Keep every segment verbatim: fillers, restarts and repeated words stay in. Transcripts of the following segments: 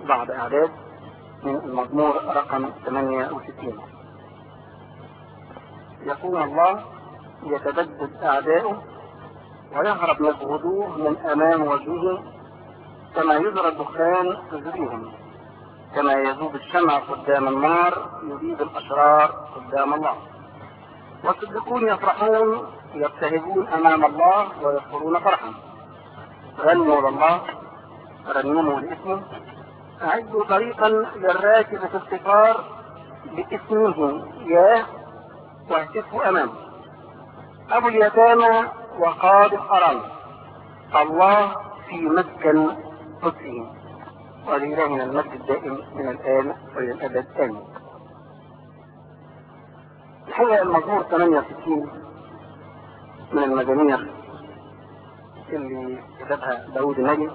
بعد إعداد من المزمور رقم ثمانية وستين. يقول الله: يتبدد أعداؤه ويهرب مجهودوه من أمام وجهه، كما يذرى الدخان تزريهم، كما يذوب الشمع قدام النار يذيب الأشرار قدام الله. والصديقون يفرحون يبتهجون أمام الله ويذكرون فرحا. غنوا لله، رنموا لاسمه، أعدوا طريقا للراكب في الصفار باسمه ياه، واهتفوا أمامه. أبو اليتامى وقاضي الأرامل، الله في مسكن قدسه، ولإلهنا المجد الدائم من الآن وإلى الأبد آمين. الحقيقة المزمور ثمانية وستين من المزامير اللي كتبها داود النبي،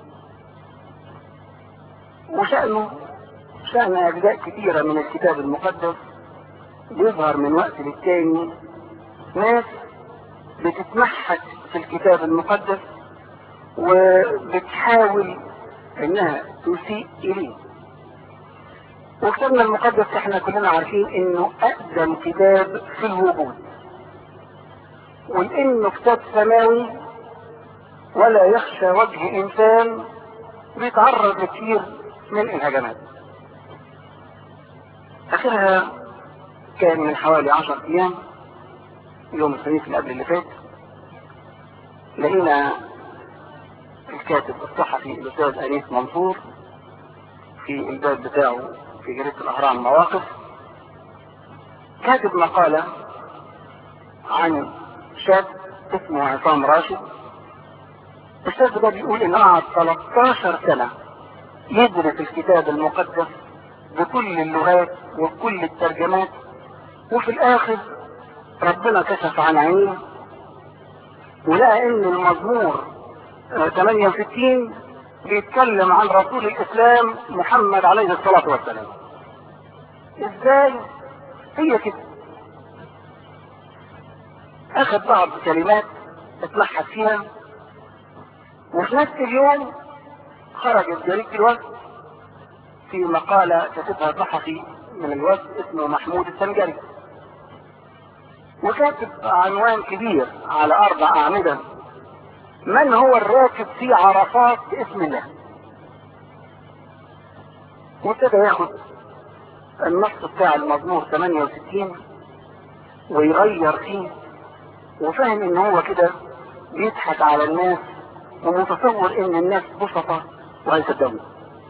وشأنه شأن أجزاء كثيرة من الكتاب المقدس. بيظهر من وقت للتاني ناس بتتمحك في الكتاب المقدس وبتحاول انها تسيء اليه. وكتابنا المقدس احنا كلنا عارفين انه اقدم كتاب في الوجود، ولانه كتاب سماوي ولا يخشى وجه انسان، بيتعرض لكثير من الهجمات. اخرها كان من حوالي عشر ايام، يوم الخميس اللي قبل اللي فات، لقينا الكاتب الصحفي الاستاذ انيس منصور في الباب بتاعه في جريدة الاهرام مواقف كاتب مقالة عن شاب اسمه عصام راشد. الشاب ده بيقول انه قعد ثلاثة عشر سنة يدرس الكتاب المقدس بكل اللغات وكل الترجمات، وفي الاخر ربنا كشف عن عينيه ولقى ان المزمور ثمانية وستين بيتكلم عن رسول الاسلام محمد عليه الصلاة والسلام. ازاي؟ هي كده، اخذ بعض كلمات اتمحك فيها، وفي نفس اليوم خرجت جريدة الوفد في مقالة كتبها صحفي من الوفد اسمه محمود السنجري، وكاتب عنوان كبير على اربع اعمدة: من هو الراكب في عرفات باسم الله. وابتدى ياخد النص بتاع المزمور ثمانية وستين ويغير فيه، وفهم ان هو كده بيضحك على الناس ومتصور ان الناس بسطة وهيصدقوا.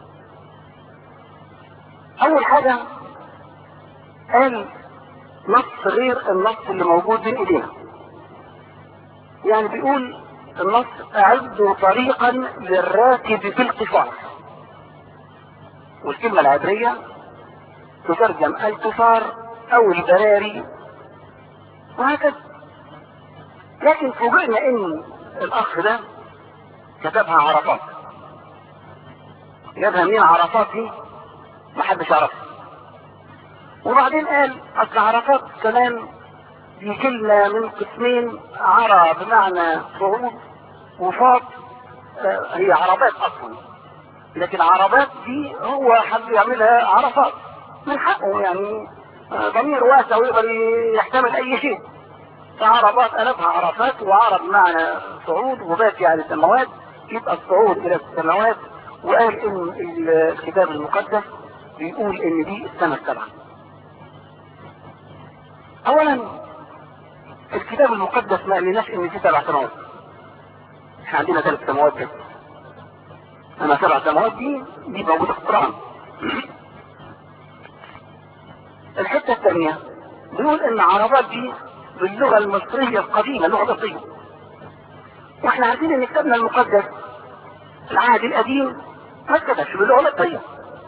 اول حاجة قال نص غير النص اللي موجود بين ايدينا، يعني بيقول النص: اعدوا طريقا للراكب في القفار. والكلمة العبرية تترجم القفار او البراري وهكذا. لكن فوجئنا ان الاخ ده كتبها عرفات. جابها مين عرفات دي؟ محدش عرفها. وبعدين قال اصل عرفات كمان دي كلمة من قسمين، عرى بمعنى صعود، وفاط آه هي عربات اصلا، لكن عربات دي هو حب يعملها عرفات من حقه، يعني آه ضمير واسع ويقدر يحتمل اي شيء. فعربات قلبها عرفات، وعرب معنى صعود، وبات يعني السماوات، يبقى الصعود الى السماوات. وقال ان الكتاب المقدس بيقول ان دي السنة السبعة. اولا الكتاب المقدس ما قالناش ان في سبع سماوات، احنا عندنا ثلاث سماوات بس. اما سبع سماوات دي دي موجودة في القرآن. الحتة الثانية بيقول ان عربات دي باللغة المصرية القديمة، اللغة المصرية، واحنا عارفين ان كتابنا المقدس العهد القديم ما اتكتبش باللغة المصرية.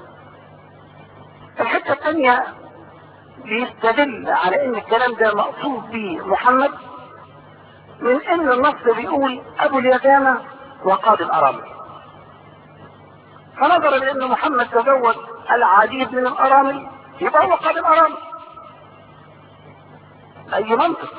الحتة الثانية بيستدل على ان الكلام ده مقصود به محمد من ان النص بيقول ابو اليتامى وقاضي الارامل، فنظرا لان محمد تزوج العديد من الارامل يبقى هو قاضي الارامل. اي منطق؟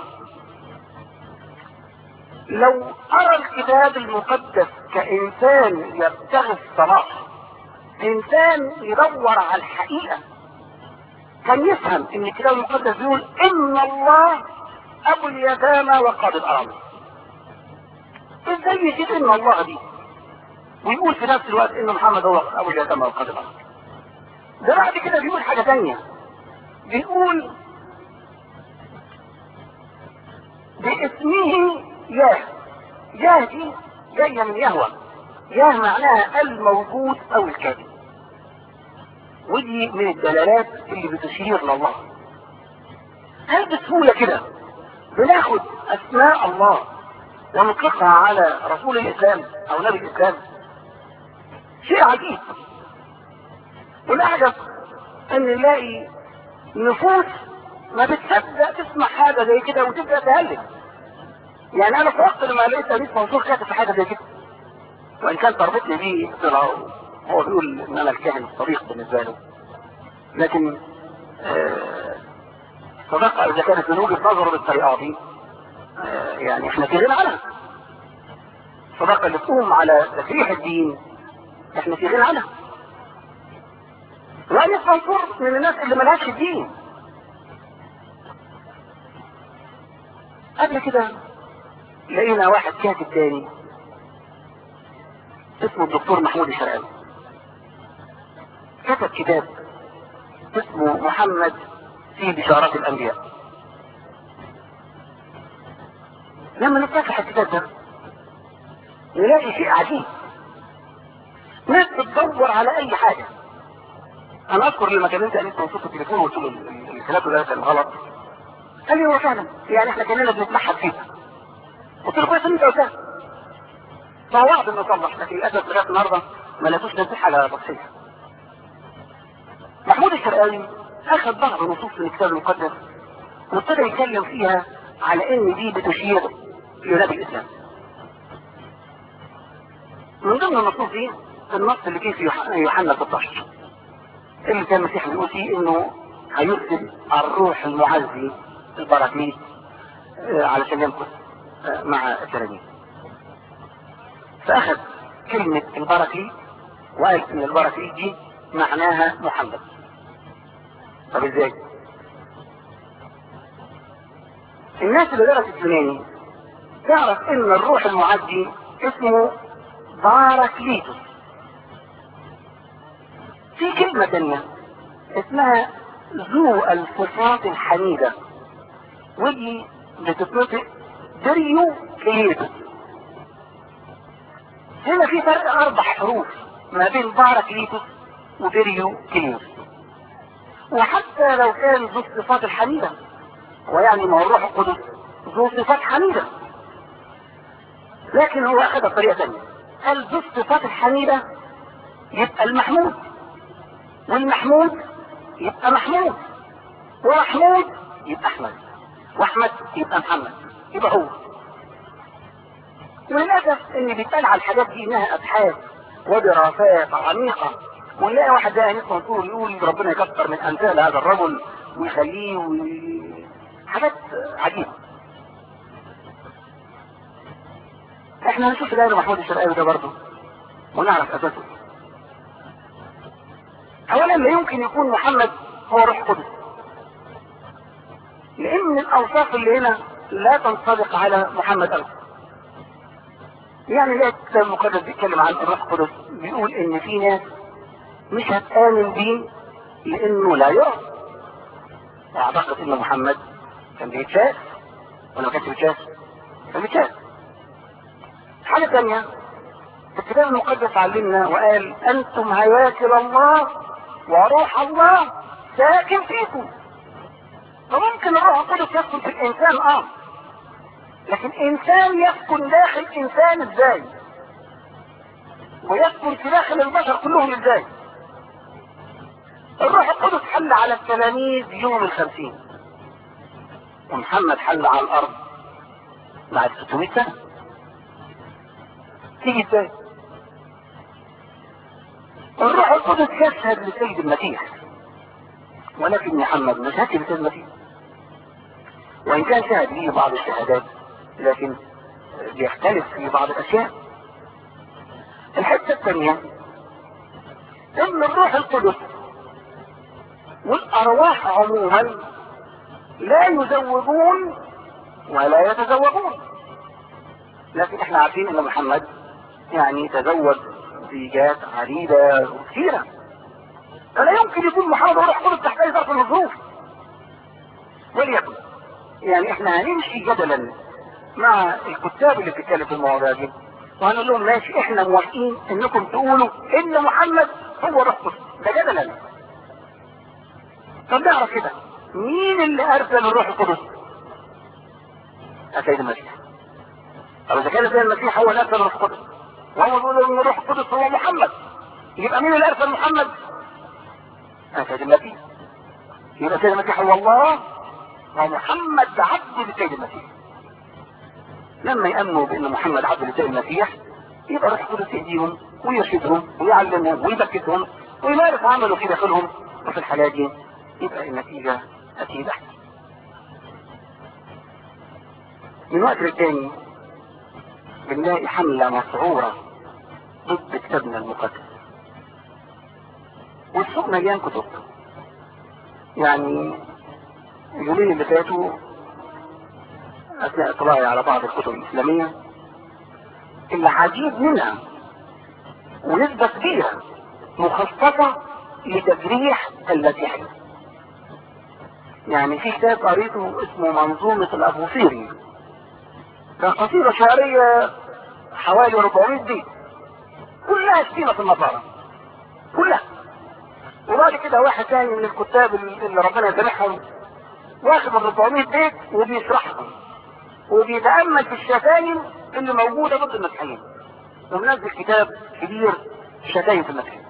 لو ارى الكتاب المقدس كانسان يبتغي الصلاح انسان يدور على الحقيقة كان يفهم ان الكتاب المقدس بيقول ان الله ابو اليتامى وقاضي الارامل. ازاي يجيب ان الله دي ويقول في نفس الوقت ان محمد هو ابو اليتامى وقاضي الارامل؟ ده بعد كده بيقول حاجة تانية، بيقول باسمه ياه. ياه دي جاية من يهوى. ياه معناها الموجود او الكائن، ودي من الدلالات اللي بتشير لله. هل بسهولة كده بناخد اسماء الله ونطلقها على رسول الاسلام او نبي الاسلام؟ شيء عجيب. والاعجب ان نلاقي نفوس ما بتصدق تسمع حاجة زي كده وتبدأ تهلك. يعني انا في وقت لما لقيت انيس منصور كاتب في حاجة زي كده، وان كان تربطني بيه هو بيقول ان انا الكاهن الصديق بالنسبة له، لكن آه صداقة اذا كانت من وجهة نظره بالطريقة دي آه يعني احنا في غنى عنها. الصداقة اللي تقوم على تسريح الدين احنا في غنى عنها. وانيس منصور من الناس اللي ملهاش الدين. قبل كده لقينا واحد كاتب تاني اسمه الدكتور محمود الشرقاوي، كتب كتاب اسمه محمد في بشارات الانبياء. لما نفتح الكتاب ده نلاقي شيء عجيب، ناس بتدور على اي حاجة. انا اذكر لما كلمت انيس منصور في التليفون وقلت له الكلام ده كان غلط، قال لي هو فعلا يعني احنا كاننا بنتمحك فيها. قلت له كويس انت قلتها، فوعد انه صلح، لكن للاسف لغايه النهارده ما لقيتوش نصيحه على تصحيح. محمود الشرقاوي اخذ بعض نصوص من الكتاب المقدس وابتدى يتكلم فيها على ان دي بتشير لنبي الاسلام. من ضمن النصوص دي النص اللي جه في يوحنا ستة عشر اللي كان المسيح بيقول فيه انه هيرسل الروح المعزي البراكليت علشان يمكث مع التلاميذ. فاخذ كلمة البراكليت وقال ان البراكليت دي معناها محمد. طب ازاي؟ الناس اللي درست اليوناني تعرف ان الروح المعزي اسمه باراكليتوس. في كلمة تانية اسمها ذو الصفات الحميدة، ودي بتتنطق دريو كليتوس. هنا في فرق اربع حروف ما بين باراكليتوس ودريو كليتوس. وحتى لو كان ذو الصفات الحميدة، ويعني ما هو الروح القدس ذو صفات حميدة، لكن هو اخذ طريقة ثانية، قال ذو الصفات الحميدة يبقى المحمود، والمحمود يبقى محمود، ومحمود يبقى احمد، واحمد يبقى محمد، يبقى هو. وللاسف ان بيتقال على الحاجات دي انها ابحاث ودراسات عميقة، ونلاقي واحد زي انيس منصور يقول ربنا يكثر من امثال هذا الرجل ويخليه وي... حاجات عجيبة. احنا هنشوف الآن محمود الشرقاوي ده برضه ونعرف اساسه. اولا لا يمكن يكون محمد هو روح قدس، لان الاوصاف اللي هنا لا تنطبق على محمد ابدا. يعني لا الكتاب المقدس بيتكلم عن الروح القدس بيقول ان في ناس مش هتآمن بيه لانه لا يرى. واعتقد ان محمد كان بيتشاف ولا ما كانش بيتشاف؟ كان بيتشاف. حاجة تانية الكتاب المقدس علمنا وقال انتم هياكل الله وروح الله ساكن فيكم. فممكن الروح القدس يسكن في الانسان اه، لكن انسان يسكن داخل انسان ازاي؟ ويسكن في داخل البشر كلهم ازاي؟ الروح القدس حل على التلاميذ يوم الخمسين، ومحمد حل على الارض بعد ستمائة سنة. تيجي ازاي؟ الروح القدس يشهد لسيد المسيح، ولكن محمد ما شهدش لسيد المسيح، وان كان شهد ليه بعض الشهادات لكن بيختلف في بعض الاشياء. الحته الثانيه ان الروح القدس والارواح عموما لا يزوجون ولا يتزوجون، لكن احنا عارفين ان محمد يعني تزوج زيجات عديدة وكثيرة، فلا يمكن يكون محمد روح قدس تحت اي ظرف من الظروف. وليكن يعني احنا هنمشي جدلا مع الكتاب اللي بتتكلم في المواضيع دي، وهنقول لهم ماشي احنا موافقين انكم تقولوا ان محمد هو روح قدس، ده جدلا. طب نعرف كده مين اللي ارسل الروح القدس؟ السيد المسيح. طب اذا كان السيد المسيح هو اللي ارسل الروح القدس وهو بيقول ان الروح القدس هو محمد، يبقى مين اللي ارسل محمد؟ السيد المسيح. يبقى السيد المسيح هو الله ومحمد عبد للسيد المسيح. لما يأمنوا بان محمد عبد للسيد المسيح يبقى الروح القدس يهديهم ويرشدهم ويعلمهم ويبكتهم ويمارس عمله في داخلهم، وفي الحالة دي يبقى النتيجة أكيد أحسن. من وقت للتاني بنلاقي حملة مسعورة ضد كتابنا المقدس، والسوق مليان كتب. يعني اليومين اللي فاتوا أثناء اطلاعي على بعض الكتب الإسلامية العديد منها ونسبة كبيرة مخصصة لتجريح المسيحية. يعني في كتاب قريته اسمه منظومة الأبوصيري، كان قصيدة شعرية حوالي أربعمائة بيت كلها شتيمة في النصارى كلها. وبعد كده واحد تاني من الكتاب اللي ربنا يسامحهم واخد ال أربعمائة بيت وبيشرحهم وبيتأمل في الشتايم اللي موجودة ضد المسيحيين، ومنزل كتاب كبير شتايم في المسيحيين.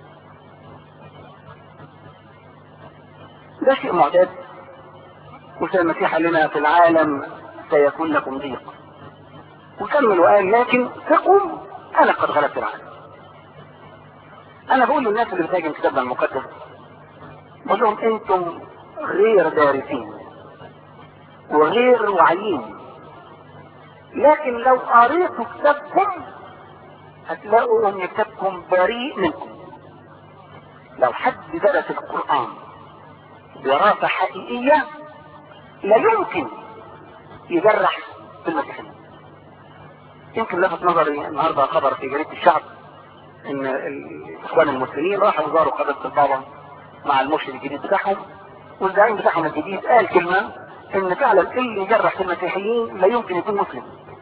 ده شيء معتاد، وسيد المسيح قال لنا في العالم سيكون لكم ضيق، وكمل وقال لكن ثقوا انا قد غلبت العالم. انا بقول للناس اللي بتهاجم كتابنا المقدس بقول لهم انتم غير دارسين وغير واعيين، لكن لو قريتوا كتابكم هتلاقوا ان كتابكم بريء منكم. لو حد درس القرآن دراسة حقيقية لا يمكن يجرح في المسيحيين. يمكن لفت نظري النهارده خبر في جريدة الشعب ان الاخوان المسلمين راحوا زاروا قداسة البابا مع المرشد الجديد بتاعهم، والزعيم بتاعهم الجديد قال كلمة ان فعلا اللي يجرح في المسيحيين لا يمكن يكون مسلم.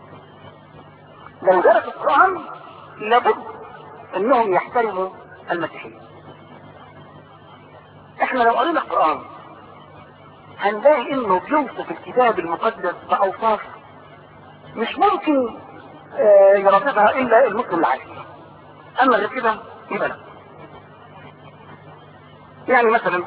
لو درس القرآن لابد انهم يحترموا المسيحيين. احنا لو قرينا القرآن هنلاقي انه بيوصف الكتاب المقدس باوصاف مش ممكن اه يرتبها الا المسلم العادي، اما غير كده يبقى لا. يعني مثلا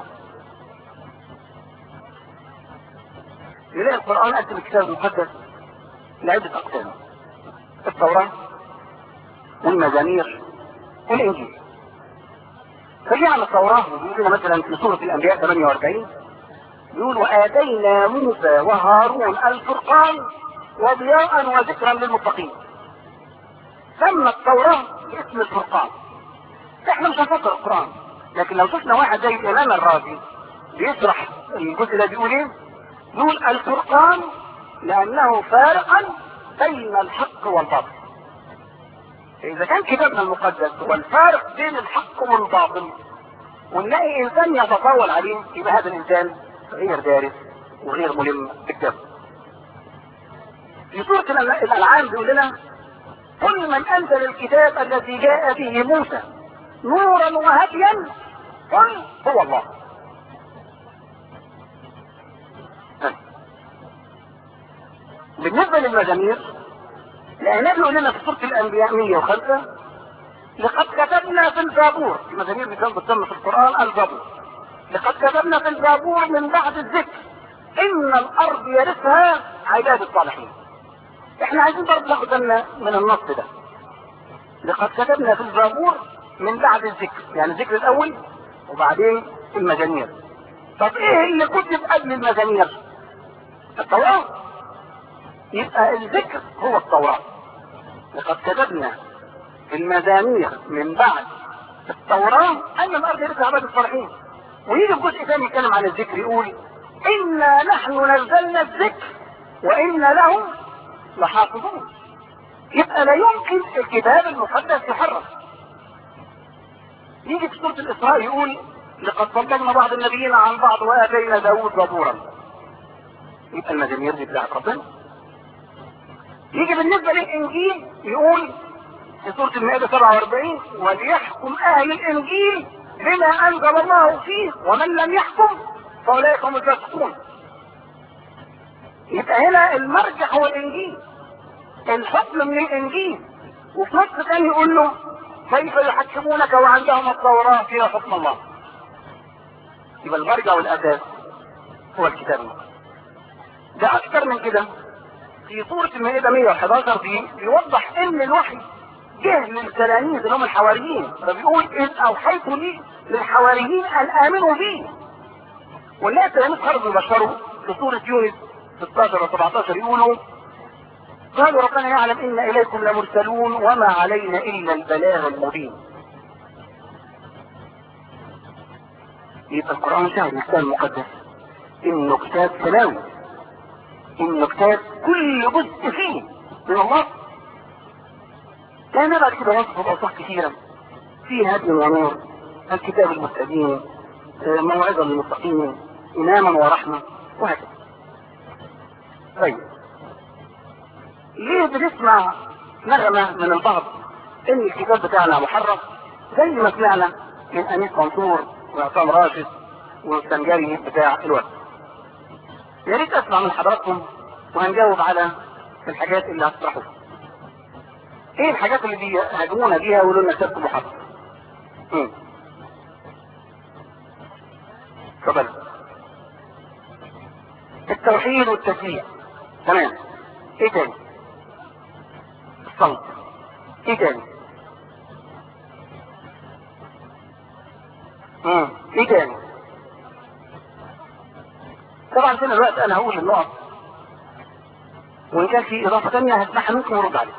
نلاقي القرآن قدم الكتاب المقدس لعدة اقسام: التوراة والمزامير والانجيل. فجي على التوراة بيقول لنا مثلا في سورة الانبياء ثمانية وأربعين يقول وآتينا موسى وهارون الفرقان وضياء وذكرا للمتقين. سمى التوراة باسم الفرقان. احنا مش هنفكر القرآن، لكن لو شفنا واحد زي الإمام الرازي بيشرح الجزء ده بيقول ايه؟ يقول الفرقان لأنه فارقا بين الحق والباطل. إذا كان كتابنا المقدس هو الفارق بين الحق والباطل ونلاقي إنسان يتطاول عليه، يبقى هذا الإنسان غير دارس وغير ملم بالكتاب. في سورة الأنعام بيقول لنا كل من أنزل الكتاب الذي جاء به موسى نورا وهديا قل هو الله. بالنسبة للمزامير لأنه بيقول لنا في سورة الأنبياء مئة وخمسة لقد كتبنا في الزبور، المزامير اللي كانت بتسمى في القرآن الزبور، لقد كتبنا في الزبور من بعد الذكر إن الأرض يرثها عباد الصالحين. احنا عايزين برضه ناخد بالنا من النص ده. لقد كتبنا في الزبور من بعد الذكر، يعني الذكر الأول وبعدين المزامير. طب ايه اللي كتب قبل المزامير؟ التوراة. يبقى الذكر هو التوراة. لقد كتبنا في المزامير من بعد التوراة ان الارض يرث عباد الصالحين. ويجي في جزء ثاني يتكلم عن الذكر يقول انا نحن نزلنا الذكر وانا له لحافظون. يبقى لا يمكن الكتاب المقدس يحرف. يجي في سورة الاسراء يقول لقد فضلنا بعض النبيين عن بعض واتينا داود زبورا. يبقى المزامير دي بتاعت ربنا. يجي بالنسبة للانجيل يقول في سورة المائدة سبعة واربعين وليحكم اهل الانجيل بما انزل الله فيه ومن لم يحكم فاولئك هم الفاسقون. يبقى هنا المرجع هو الانجيل، الحكم من الانجيل. وفي نص ثاني يقول له كيف يحكمونك وعندهم التوراة فيها حكم الله. يبقى المرجع والاساس هو الكتاب المقدس. ده اكثر من كده في سورة المائدة مئة وحداشر دي بيوضح ان الوحي جه للتلاميذ اللي هم الحواريين، فبيقول اذ اوحيت لي للحواريين ان امنوا بي. والناس التلاميذ خرجوا يبشروا في سورة يونس ستاشر و سبعتاشر يقولوا قالوا ربنا يعلم ان اليكم لمرسلون وما علينا الا البلاغ المبين. يبقى القرآن شاهد الكتاب المقدس انه كتاب سماوي، انه كتاب كل جزء فيه من الله. كان بعد كده وصف بأوصاف كثيرة فيه هدي ونور، الكتاب المستقيم، موعظة للمتقين، إماما ورحمة، وهكذا. طيب ليه بنسمع نغمة من البعض ان الكتاب بتاعنا محرف زي ما سمعنا من أنيس منصور وعصام راشد والسنجاري بتاع الوقت؟ يا ريت اسمع من حضراتكم وهنجاوب على الحاجات اللي هتطرحوها. ايه الحاجات اللي بيهاجمونا بيها ويقولوا لنا كتابكم محرف؟ امم اتفضل. التوحيد والتسليم، تمام. ايه تاني؟ الصمت. ايه تاني؟ امم ايه تاني؟ طبعا فين الوقت انا هقول النقط، وان كان في اضافه ثانيه هسمعها منكم ورد عليها.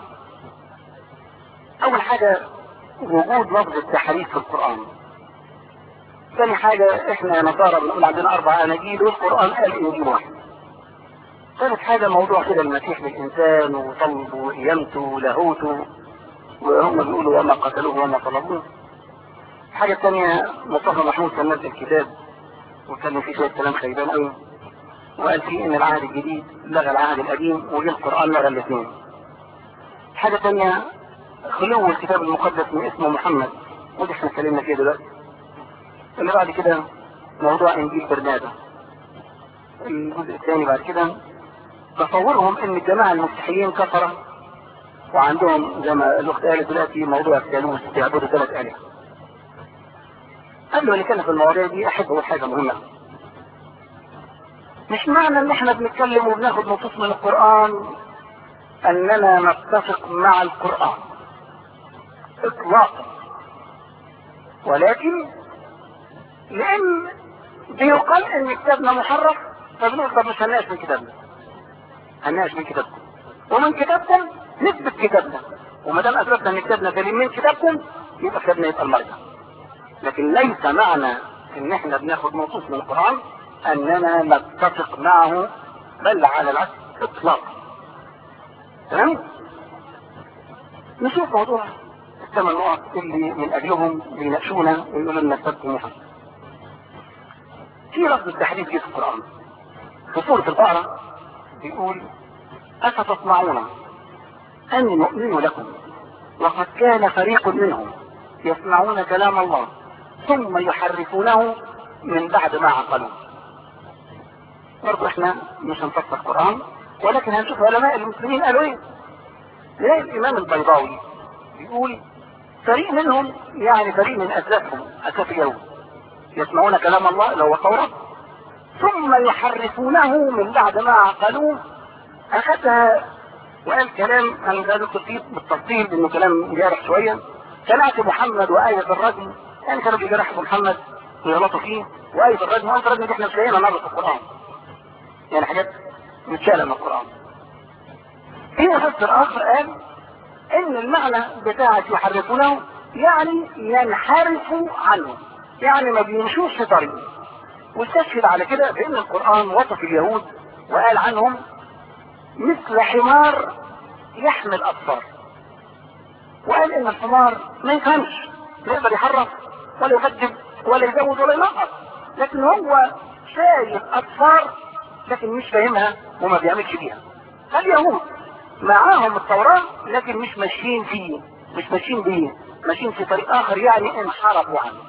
اول حاجه وجود لفظ التحريف في القران. ثاني حاجه احنا نصارى بنقول عندنا اربع اناجيل والقران قال انجيل واحد. ثالث حاجه موضوع كده المسيح للانسان وصلبه وقيامته ولاهوته، وهم بيقولوا وما قتلوه وما طلبوه. الحاجه الثانيه مصطفى محمود كان نزل الكتاب وكان فيه شويه كلام خيبان قوي، وقال فيه ان العهد الجديد لغى العهد القديم وجه القران لغى الاثنين. حاجه ثانيه خلو الكتاب المقدس من اسمه محمد، ودي احنا اتكلمنا فيه دلوقتي. اللي بعد كده موضوع انجيل برنابا. الجزء الثاني بعد كده تصورهم ان الجماعه المسيحيين كفره وعندهم زي ما الاخت قالت دلوقتي موضوع الثالوث بيعبدوا ثلاث الهه. قبل ما نتكلم في المواضيع دي احب اقول حاجه مهمه. مش معنى ان احنا بنتكلم وبناخد نصوص من القران اننا نتفق مع القران اطلاقا، ولكن لان بيقال ان كتابنا محرف فبنقول طب مش هنناقش من كتابنا، هنناقش من كتابكم ومن كتابكم نثبت كتابنا، وما دام اثبتنا ان كتابنا سليم من كتابكم يبقى كتابنا يبقى المرجع. لكن ليس معنى ان احنا بناخد نصوص من القران اننا نتفق معه، بل على العكس اطلاقا. تمام؟ نشوف موضوع الثمان نقط اللي من اجلهم بيناقشونا ويقولوا لنا كتابكم محرف. في لفظ التحريف جه في القران في سوره البقره بيقول افتطمعون ان يؤمنوا لكم وقد كان فريق منهم يسمعون كلام الله ثم يحرفونه من بعد ما عقلوه. برضو احنا مش هنفسر القرآن، ولكن هنشوف علماء المسلمين قالوا ايه. زي الامام البيضاوي بيقول فريق منهم يعني فريق من اسلافهم اسلاف اليهود يسمعون كلام الله اللي هو التوراة ثم يحرفونه من بعد ما عقلوه. اخذها وقال كلام انا مش هذكر فيه بالتفصيل لانه كلام جارح شويه. سمعت محمد وآية الرجم، يعني كانوا بيجرحوا محمد ويغلطوا فيه، وآية الرجم وآية الرجم دي احنا مش لاقيينها مرة في القرآن، يعني حاجات متشالة من القرآن. في مفسر آخر قال إن المعنى بتاعة يحرفونه يعني ينحرفوا عنه، يعني ما بيمشوش في طريقه. واستشهد على كده بان القرآن وصف اليهود وقال عنهم مثل حمار يحمل أطفال، وقال ان الحمار ما يفهمش، لا يقدر يحرك ولا يقدم ولا يزود ولا ينقص، لكن هو شايف أطفال لكن مش فاهمها وما بيعملش بيها. فاليهود معاهم التوراة لكن مش ماشيين فيه، مش ماشيين بيه، ماشيين في طريق آخر، يعني انحرفوا عنه.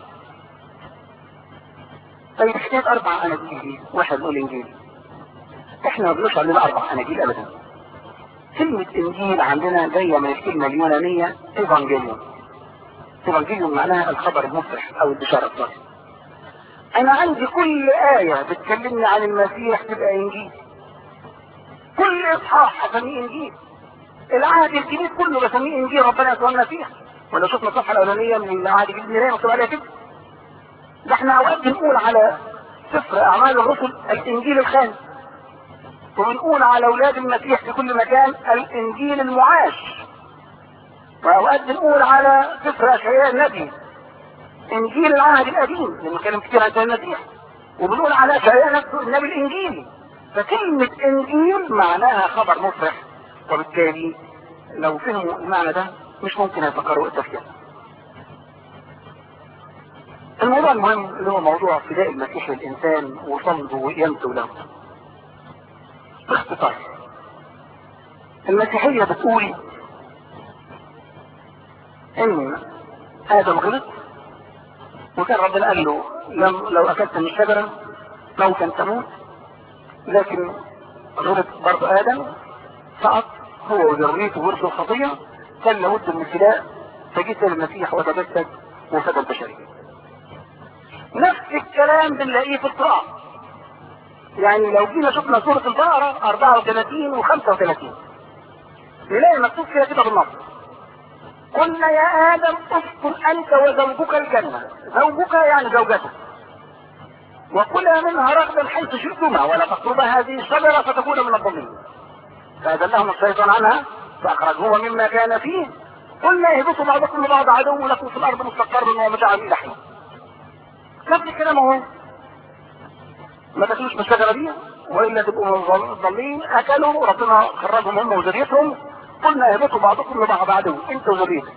طيب حكاية أربع أناجيل واحنا بنقول إنجيل، إحنا ما بنقولش عندنا أربع أناجيل أبدا. كلمة إنجيل عندنا جاية من الكلمة اليونانية إيفانجيليون. إيفانجيليون معناها الخبر المفرح أو البشارة الصالحة. أنا عندي كل آية بتكلمني عن المسيح تبقى إنجيل، كل إصحاح أسميه إنجيل، العهد الجديد كله بسميه إنجيل ربنا يسوع المسيح. ولو شفنا الصفحة الأولانية من العهد الجديد نلاقي مكتوب عليها كده. ده احنا أوقات بنقول على سفر أعمال الرسل الإنجيل الخامس، وبنقول على أولاد المسيح في كل مكان الإنجيل المعاش، وأوقات بنقول على سفر أشعياء النبي إنجيل العهد القديم لأنه كلام كتير عن المسيح، وبنقول على أشعياء نفسه النبي الإنجيلي. فكلمة إنجيل معناها خبر مفرح، وبالتالي لو فهموا المعنى ده مش ممكن يفكروا التفكير. الموضوع المهم اللي هو موضوع فداء المسيح للإنسان وصلبه وقيامته له. باختصار المسيحية بتقول ان آدم غلط، وكان ربنا قال له لو اكلت من الشجرة موتا تموت، لكن غلط برضه آدم، سقط هو وذريته ورث الخطية، كان لابد من الفداء، فجيت المسيح وتجسد وفدى البشرية. نفس الكلام بنلاقيه في القرآن. يعني لو جينا شفنا سورة البقرة أربعة وثلاثين وخمسة وثلاثين نلاقي مكتوب فيها كده بالنص: قلنا يا آدم اسكن أنت وزوجك الجنة، زوجك يعني زوجتك، وكلا منها رغدا حيث شئتما ولا تقربا هذه الشجرة فتكون من الضالين. فأذلهم الشيطان عنها فأخرجوها مما كان فيه، قلنا اهبطوا بعضكم لبعض عدو لكم في الأرض مستقر ومتاع إلى حين. نفس الكلام اهو، ما تاكلوش من الشجرة دي وإلا تبقوا ضالين. أكلوا ربنا خرجهم هم وذريتهم، قلنا اهبطوا بعضكم لبعض عدو انت وذريتك.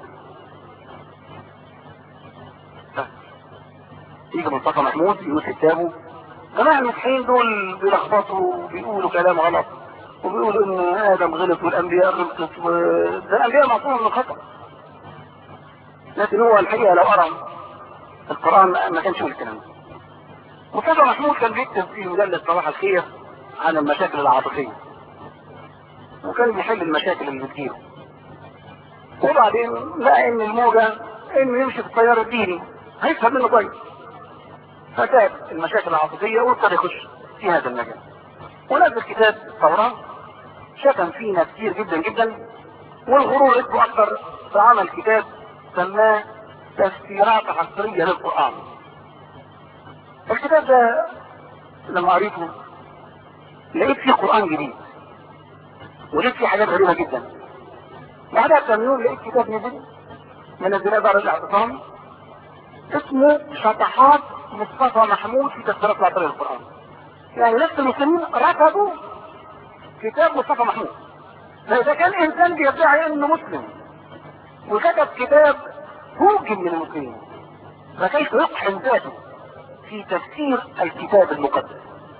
يجي مصطفى محمود يقول كتابه جماعة المسيحيين دول بيلخبطوا وبيقولوا كلام غلط، وبيقولوا ان آدم غلط والأنبياء غلطت، وده الأنبياء معصومين من الخطأ. لكن هو الحقيقة لو قرأ القرآن ما كانش يقول الكلام ده. مصطفى محمود كان بيكتب في مجلة صباح الخير عن المشاكل العاطفية، وكان بيحل المشاكل اللي بتجيله، وبعدين لقى ان الموجة انه يمشي في التيار الديني هيفهم منه كويس، فساب المشاكل العاطفية وابتدى يخش في هذا المجال، ونزل كتاب التوراة شتم فينا كتير جدا جدا، والغرور اسمه اكثر، فعمل كتاب سماه تفسيرات حصرية للقرآن. الكتاب ده لما قريته لقيت فيه قرآن جديد، ولقيت فيه حاجات غريبة جدا. بعدها كم يوم لقيت كتاب نزل من الزنا دار الاعتصام اسمه شطحات مصطفى محمود في تفسيرات العطرية للقرآن. يعني نفس المسلمين رفضوا كتاب مصطفى محمود. فإذا كان إنسان بيدعي إنه مسلم وكتب كتاب هوجم من المسلمين، فكيف يقحم ذاته في تفسير الكتاب المقدس؟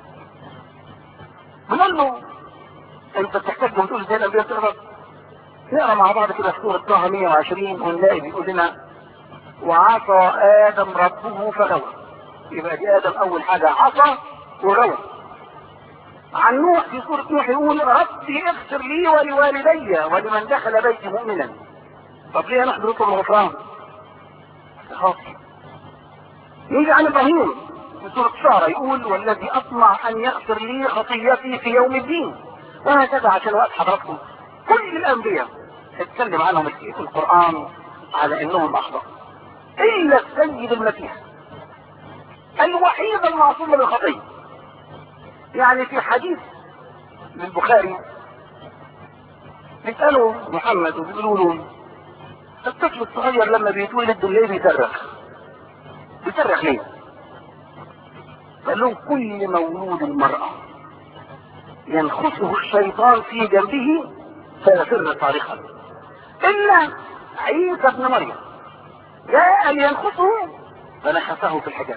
بنقول له انت بتحتاج وتقول زي الانبياء تقرا، نقرا مع بعض كده في سوره طه مية وعشرين ونلاقي بيقول لنا وعصى ادم ربه فغوى. يبقى دي ادم اول حاجه عصى وغوى. عن نوح في سوره نوح يقول ربي اغفر لي ولوالدي ولمن دخل بيتي مؤمنا. طب ليه نحن نطلب الغفران؟ خلاص. يجي عن ابراهيم في سورة الشعراء يقول والذي اطمع ان يغفر لي خطيتي في يوم الدين، وهكذا. عشان وقت حضراتكم كل الانبياء اتكلم عنهم في القرآن على انهم اخطأ الا السيد المسيح الوحيد المعصوم من الخطية. يعني في حديث للبخاري بيسألوا محمد وبيقولوا له الطفل الصغير لما بيتولد بالليل بيصرخ. بيصرخ ليه؟ قال لهم كل مولود المرأة ينخسه الشيطان في جنبه فيفر صارخا إلا عيسى ابن مريم جاء لينخسه فنخسه في الحجاب.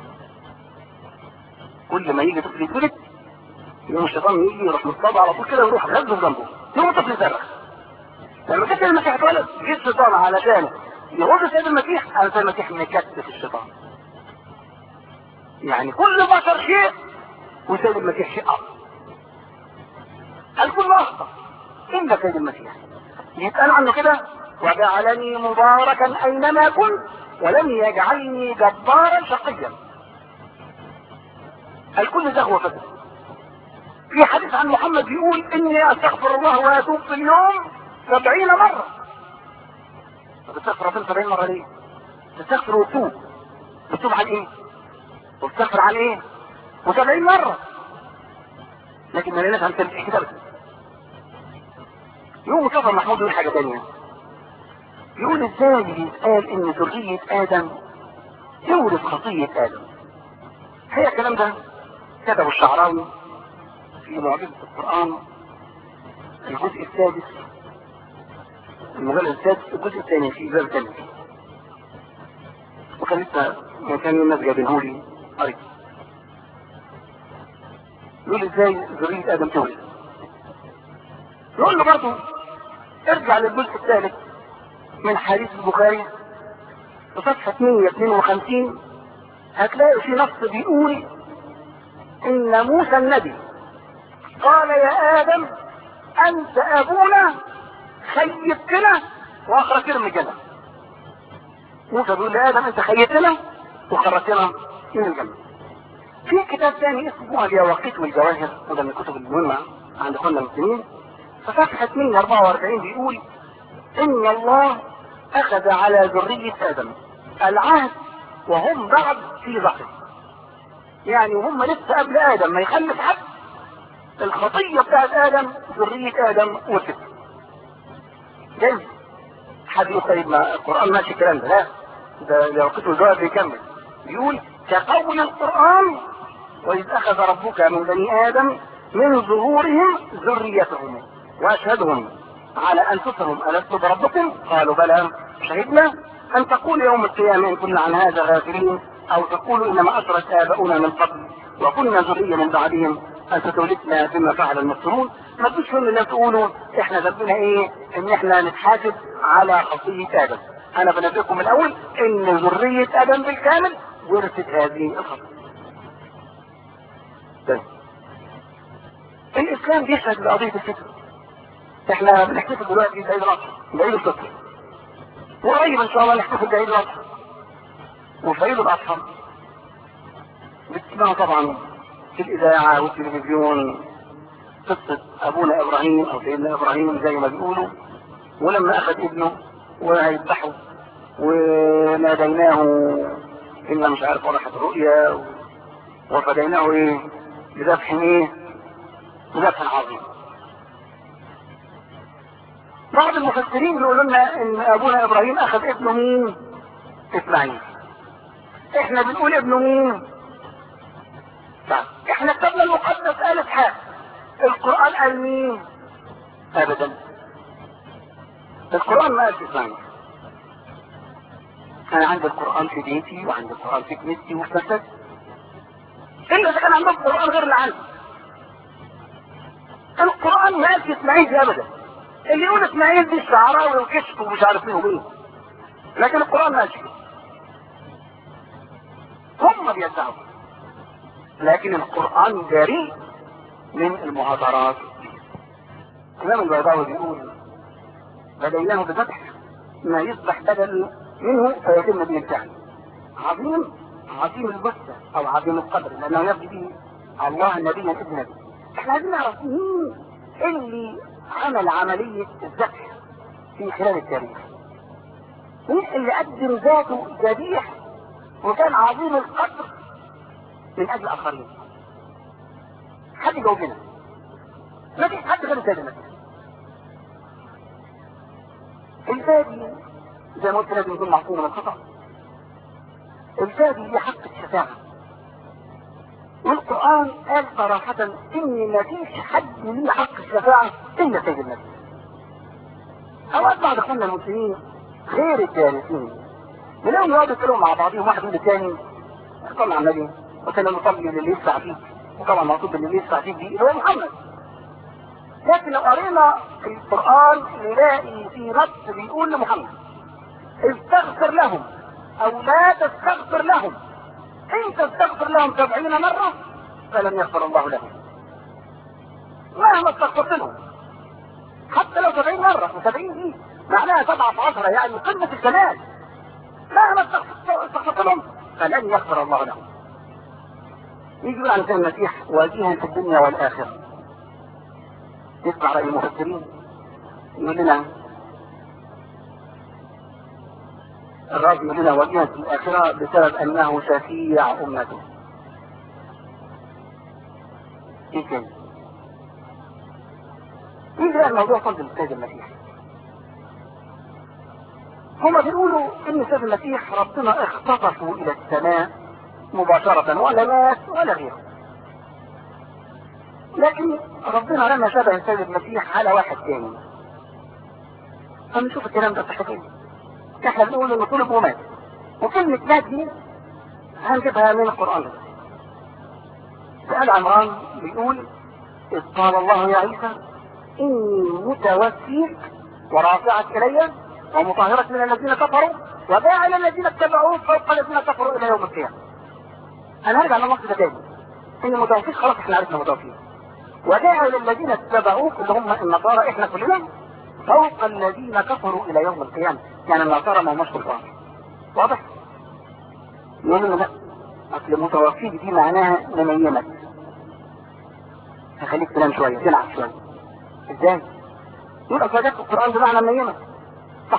كل ما يجي طفل يتولد يوم الشيطان يجي يروح مصطاد على طول كده ويروح غزه في جنبه يوم الطفل يصرخ. لما كان المسيح اتولد جه الشيطان علشان يغز سيد المسيح، قال سيد المسيح مكتف الشيطان. يعني كل بشر شيء وسيد المسيح شيء اخر. الكل اخطا الا سيد المسيح. يتقال عنه كده وجعلني مباركا اينما كنت ولم يجعلني جبارا شقيا. الكل ده هو فكر. في حديث عن محمد بيقول اني استغفر الله واتوب في اليوم سبعين مرة. بتستغفر ربنا سبعين مرة ليه؟ بتستغفر وتوب. بتوب عن ايه؟ وبتستغفر عن ايه؟ وسبعين مرة. لكن ما لناش عن تلك كتابة. يوم مصطفى محمود يقول حاجة تانية. يقول ازاي يتقال ان ذرية ادم يورث خطية ادم. هي الكلام ده كتبه الشعراوي في معجزة القرآن الجزء السادس المجلد السادس الجزء الثاني في باب الثاني. وكان لسه كان الناس جايبينهولي قريب. يقول ازاي ذرية ادم تولد. يقول له برضه ارجع للجزء الثالث من حديث البخاري في صفحة مية واثنين وخمسين هتلاقي في نص بيقول ان موسى النبي قال يا ادم انت ابونا خيبتنا واخرجتنا من الجنة. موسى بيقول لآدم انت خيبتنا وخرجتنا من الجنة. في كتاب ثاني اسمه اليواقيت والجواهر وده من الكتب المهمة عند اخواننا المسلمين في صفحة مية واربعة واربعين بيقول ان الله اخذ على ذرية ادم العهد وهم بعد في ظهره. يعني وهم لسه قبل ادم ما يخلف حد الخطية بتاعت ادم ذرية ادم وست. جايز حد يقول طيب ما القرآن ماشي الكلام ده. لا ده لو كنت الجواب بيكمل بيقول كقول القرآن وإذ أخذ ربك من بني آدم من ظهورهم ذريتهم وأشهدهم على أنفسهم ألست بربكم قالوا بلى شهدنا أن تقول يوم القيامة إن كنا عن هذا غافلين أو تقولوا إنما أشرك آباؤنا من قبل وكنا ذرية من بعدهم أفتولدنا بما فعل المسلمون. ما تجوش هم اللي تقولوا احنا ذنبنا ايه ان احنا نتحاسب على خطية ادم. انا بنبئكم الاول ان ذرية ادم بالكامل ورثت هذه الخطية. الاسلام بيشهد بقضية الفطر. احنا بنحتفل دلوقتي بعيد الاضحى بعيد الفطر وقريب ان شاء الله نحتفل بعيد الاضحى. وفي عيد الاضحى بتسمعوا طبعا في الاذاعة والتلفزيون قصة ابونا ابراهيم او سيدنا ابراهيم زي ما بيقولوا ولما اخذ ابنه وهيذبحه وناديناه إن مش عارف وضحت الرؤيا وفديناه ايه بذبح ايه بذبح عظيم. بعض المفسرين يقولوا لنا ان ابونا ابراهيم اخذ ابنه مين؟ اسماعيل. احنا بنقول ابنه مين؟ طيب احنا كتبنا المقدس قال اسحاق. القرآن قال مين؟ ابدا القرآن ما قالش اسماعيل. انا عندي القرآن في بيتي وعندي القرآن في كنيستي وفي مسجد الا اذا كان عندهم قرآن غير اللي عندي. القرآن ما قالش اسماعيل دي ابدا. اللي يقول اسماعيل دي الشعراوي وكشف ومش عارف ايه ايه لكن القرآن ما قالش كده. هم بيدعوا لكن القرآن بريء من المهاترات. الإمام البيضاوي بيقول بديناه بفتح ما يصبح بدل منه فيتم بالامتحان. عظيم عظيم البثة او عظيم القدر لانه يبدي به الله نبيا ابن نبي. احنا عايزين نعرف مين اللي عمل عملية الذبح في خلال التاريخ. مين اللي قدم ذاته ذبيح وكان عظيم القدر من اجل اخرين. حد يجاوبنا. ما فيش حد غير سيدنا. الباقي زي ما قلت لازم يكون معصوم من الخطأ. الفادي ليه حق الشفاعة، والقرآن قال صراحة إن ما فيش حد ليه حق الشفاعة إلا سيد النبي. أوقات بعض إخواننا المسلمين غير الدارسين بلاقيهم يقعدوا يتكلموا مع بعضهم واحد من الثاني، طبعا النبي وكان المصلي اللي يدفع فيه، وطبعا المقصود اللي يدفع فيه دي هو محمد. لكن لو قرينا القرآن نلاقي في نص بيقول لمحمد استغفر لهم او لا تستغفر لهم، ان تستغفر لهم سبعين مرة فلن يغفر الله لهم. مهما استغفرت لهم حتى لو سبعين مرة، وسبعين دي معناها سبعة في عشرة يعني قمة الكمال، مهما استغفرت لهم فلن يغفر الله لهم. يجي عن سيدنا المسيح واجها في الدنيا والآخرة. نسمع رأي المفسرين يقول لنا الراجل يقول لنا واجها في الآخرة بسبب أنه شفيع أمته. ايه كان؟ ايه بقى الموضوع صلب السيد المسيح؟ هما بيقولوا ان السيد المسيح ربنا اختصصوا الى السماء مباشرة ولا مات ولا غيره، لكن ربنا لما شبه السيد المسيح على واحد تاني. فنشوف الكلام ده صح فين. احنا بنقول انه طلب ومات، وكلمة مات دي هنجيبها من القرآن. سأل عمران بيقول إذ قال الله يا عيسى إني متوفيك ورافعك إلي ومطهرك من الذين كفروا وجاعل الذين اتبعوك فوق الذين كفروا إلى يوم القيامة. أنا هرجع للنص ده تاني، إني متوفيك خلاص احنا عرفنا متوفيك، وجاعل الذين اتبعوك اللي هم النصارى احنا كلنا فوق الذين كفروا إلى يوم القيامة. يعني النصارى ما هماش كفار، واضح؟ يقول لنا لا، أصل متوفيك دي معناها منيمك. هخليك تنام شوية تلعب شوية. ازاي؟ يقول أصل جت القرآن بمعنى منيمك. صح.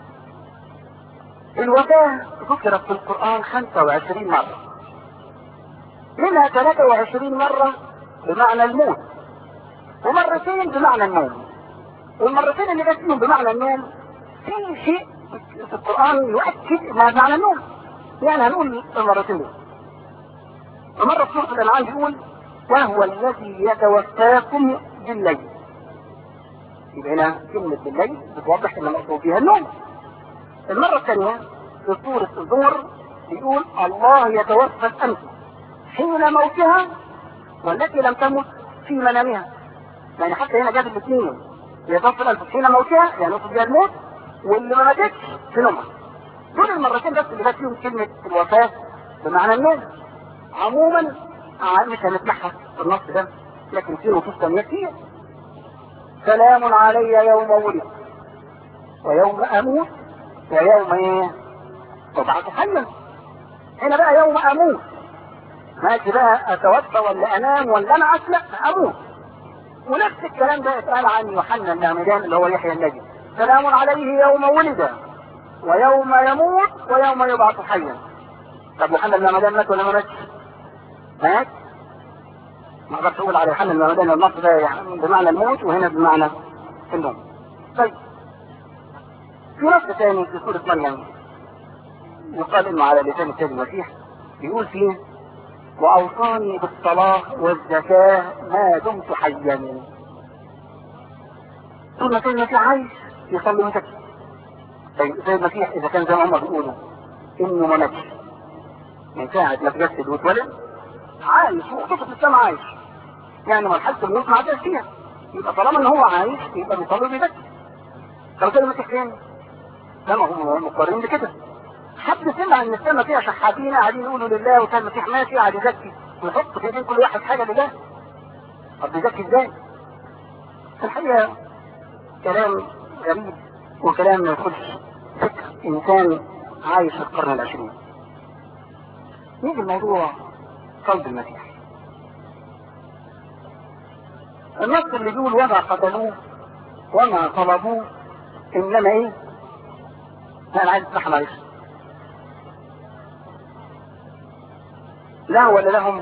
الوفاة ذكرت في القرآن خمسة وعشرين مرة، منها ثلاثة وعشرين مرة بمعنى الموت، ومرتين بمعنى النوم. والمرتين اللي جت فيهم بمعنى النوم في شيء في القرآن يؤكد ما معنى النوم. يعني هنقول المرتين دول. ومرة في سورة الأنعام بيقول وهو الذي يتوفاكم بالليل. يبقى هنا كلمة بالليل بتوضح ان المقصود بها النوم. المرة الثانية في سورة الزمر بيقول الله يتوفى الأنفس حين موتها والتي لم تمت في منامها. يعني حتى هنا جاب الاثنين، يتوفى الأنفس حين موتها يعني يقصد بها الموت، واللي ما ماتتش في نومها. دول المرتين بس اللي جت فيهم كلمة الوفاة بمعنى النوم. عموما مش هنسمعها في النص ده، لكن في نصوص ثانية كتير. سلام علي يوم ولد ويوم اموت ويوم ايه وبعث حيا. هنا بقى يوم اموت، ماشي بقى اتوفى ولا انام ولا انعس، لا اموت. ونفس الكلام ده اتقال عن يوحنا المعمدان اللي هو يحيى النبي، سلام عليه يوم ولد ويوم يموت ويوم يبعث حيا. طب يوحنا المعمدان مات ولا ما ماتش؟ مات. ما اقدرش اقول على يوحنا المعمدان النص ده يعني بمعنى الموت وهنا بمعنى النوم. طيب في نص ثاني في سورة مريم يقال انه على لسان السيد المسيح بيقول فيه واوصاني بالصلاة والزكاة ما دمت حيا. طول ما السيد المسيح عايش يصلي ويزكي. طيب السيد المسيح اذا كان زي ما هم بيقولوا انه ما ماتش من ساعة ما تجسد واتولد عايش وخطط السماء عايش، يعني مرحلة الموت ما عداش فيها، يبقى طالما ان هو عايش يبقى بيصلي ويزكي. طب السيد المسيح فين؟ لما هم مقررين بكده. حد سمع ان السماء فيها شحاتين قاعدين يقولوا لله والسيد المسيح ماشي قاعد يزكي ويحط في ايدين كل واحد حاجة لله؟ طب بيزكي ازاي؟ الحقيقة كلام غريب وكلام ما يدخلش فكر انسان عايش في القرن العشرين. يجي الموضوع صلب المسيح. النص اللي بيقول وما قتلوه وما طلبوه انما ايه؟ انا عايز اسمح معلش. لا ولا لهم؟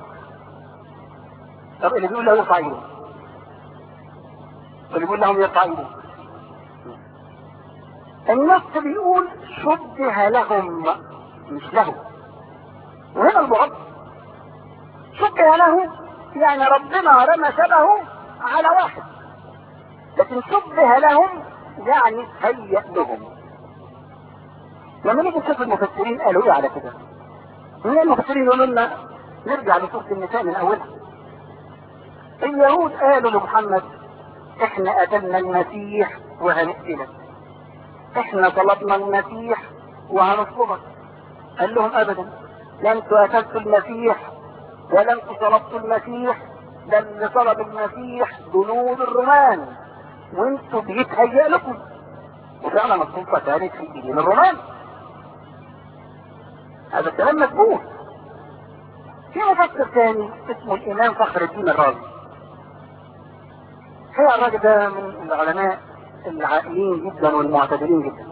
طب اللي بيقول له يرفع ايده، اللي بيقول لهم يرفع ايده. النص بيقول شبه لهم مش له، وهنا البعد شبه له يعني ربنا رمى شبهه على واحد، لكن شبه لهم يعني هيأ لهم. لما نيجي نشوف المفسرين قالوا ايه على كده، من المفسرين يقولوا لنا نرجع لسورة النساء من اولها. اليهود قالوا لمحمد احنا قتلنا المسيح وهنقتلك، احنا طلبنا المسيح وهنطلبك. قال لهم ابدا، لا انتوا قتلتوا المسيح ولا انتوا طلبتوا المسيح، ده اللي طلب المسيح جنود الرومان وانتوا بيتهيأ لكم. وفعلا السلطة كانت في ايدين الرومان، هذا الكلام مكبوت. في مفسر ثاني اسمه الامام فخر الدين الرازي. هو الراجل ده من العلماء العاقلين جدا والمعتدلين جدا،